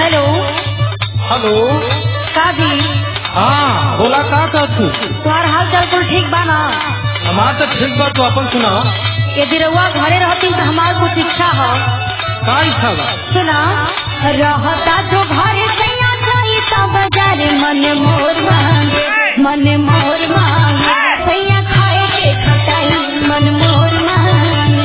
Hello hello का जी। हाँ बोला का तू तुम्हार हाल चाल कुल ठीक बा ना? हमार तो ठीक बा, तू अपन सुना। यदि रउआ घरे रहती तो हमार कुछ इच्छा हो। का इच्छा बा? सुना रहता जो घरे सैया जाई तो बाजार मन मोर मांगे, मन मोर मांगे सैया खाए के खटाई मन मोर मांगे।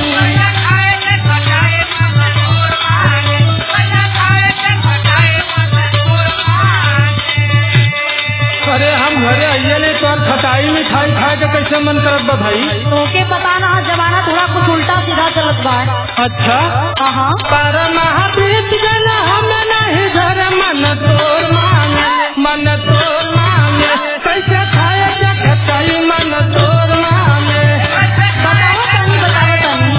अरे हम घरे आइए नहीं तो खटाई मिठाई खाए के कैसे मन करत बा भाई? तोके पता ना जमाना थोड़ा कुछ उल्टा सीधा चलत बा। अच्छा हाँ पर महाबीत जना हम नहीं घर मन तोर मांगे, मन तोर मांगे कैसे खाए के खटाई मन तोर मांगे। बताओ तनी, बताओ तनी।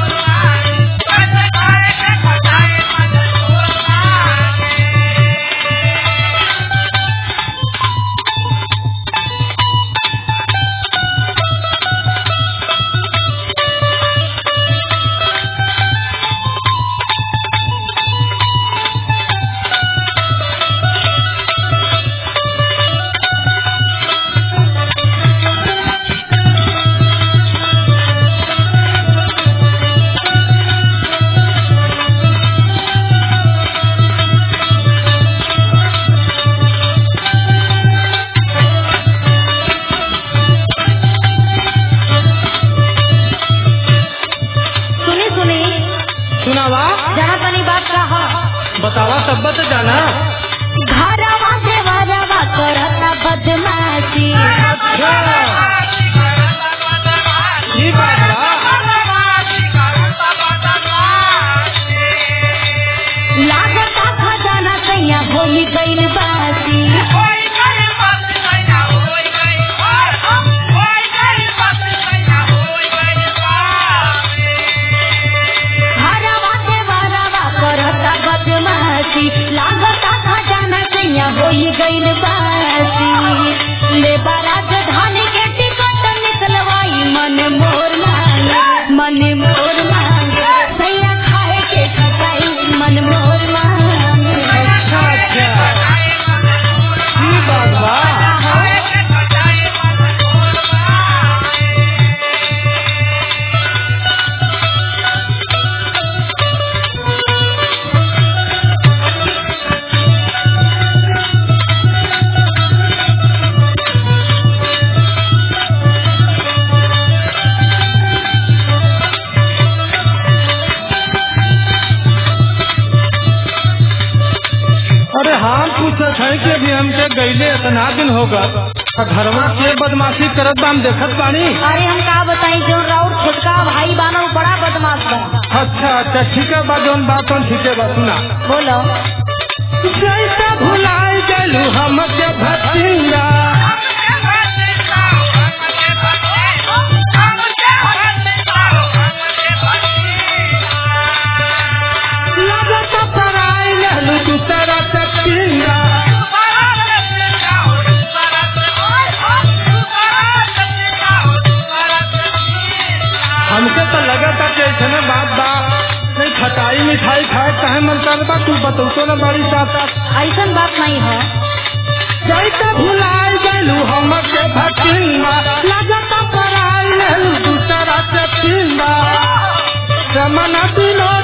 सुनावा जाना तनी बात का है। बतावा तब तो जाना। घरवा देवरवा करता बदमाशी, अच्छा ये बात लागता खजाना सैया होई गइल बासी। घरवा देवरवा करता बदमाशी, लागता खजाना सैया होई गइल बासी। ले बारात धान के टिकट निकलवाई मन मोर मांगे, मन मोर मांगे सैया खाए के खटाई मन मोर मांगे। अच्छा अच्छा ये बात बा। अरे हम पूछत है कि अभी हमके गईले इतना दिन होगा घरवा के बदमाशी करत बा हम देखत बानी। अरे हम का बताई जो राउर छोटका भाई बाना वो बड़ा बदमाश बा। अच्छा अच्छा ठीक है बा, जौन बात ठीक है बा। सुना बोलो जैसे भुलाई गलू हमके भटिंगा, लगत पराई लहलू दूसरा चटिंगा। हमके तो लगता कि ऐसे बात बा नहीं खटाई मिठाई खाए चाहे मन कर बा, तू बतौतो न बड़ी साथ ऐसा बात नहीं है। जैसे भुलाई गलू हमके भटिंगा, लगत पराई लहलू दूसरा चटिंगा। रमन दिलो